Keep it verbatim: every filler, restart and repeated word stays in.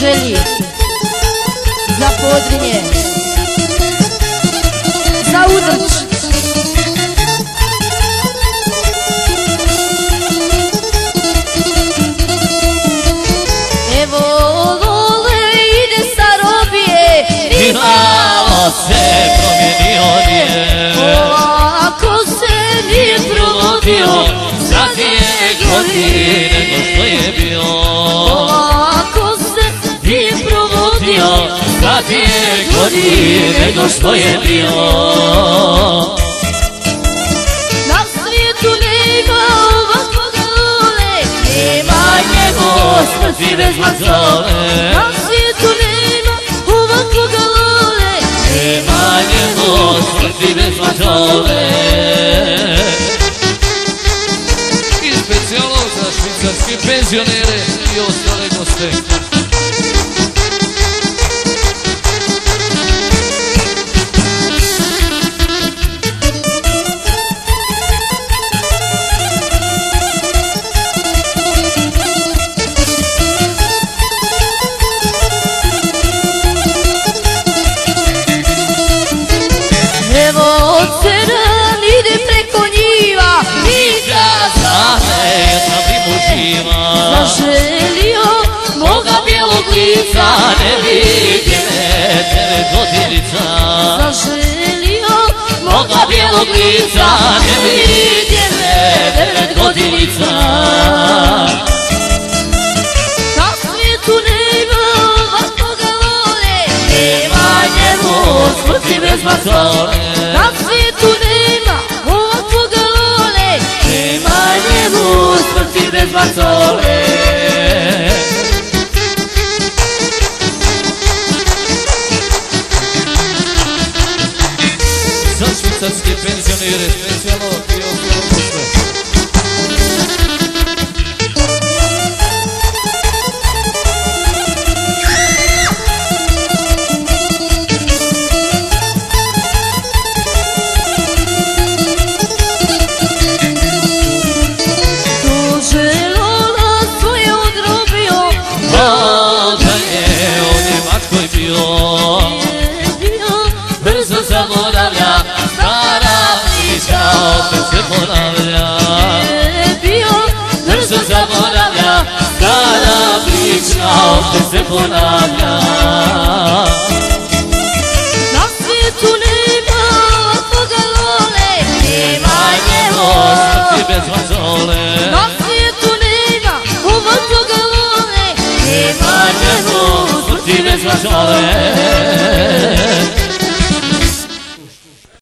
želji za Podrinje, za Udrč. Evo Lole ide sa robije, ni malo se promijenio nije. Ovako se nije provodio, sad je gori nego što je bio. Ovako se nije provodio, sad je gori nego što je bio. Na svijetu nema ovakvoga Lole, nema njegov smrti bez mazole. Na svijetu nema ovakvoga Lole, nema njegov smrti bez mazole. I specijalo za švicarske penzionere i ostale goste. Evo Ceran ide preko njiva, Iđa za me, sam im uživa. zaželio Moga bijelog lica ne vidi me, devet godinica. zaželio Moga bijelog lica ne vidi me, devet godinica. na svijetu nema ovakvoga Lole, nema njegov Smrti bez mazole. na svijetu nema ovakvoga Lole, nema njegov Smrti bez mazole. Za švicarske penzionere, specijalno i ostalo goste. Duže Lola svoje odrobio, Voda je on je matkoj bio. je bio Brzo zaboravlja, stara priča opet se ponavlja. je bio Brzo zaboravlja, stara priča opet se ponavlja. na svijetu nema ovakvoga Lole, nema O, smrti njegov bez mazole. na svijetu nema ovakvoga Lole, nema njegov Smrti bez mazole.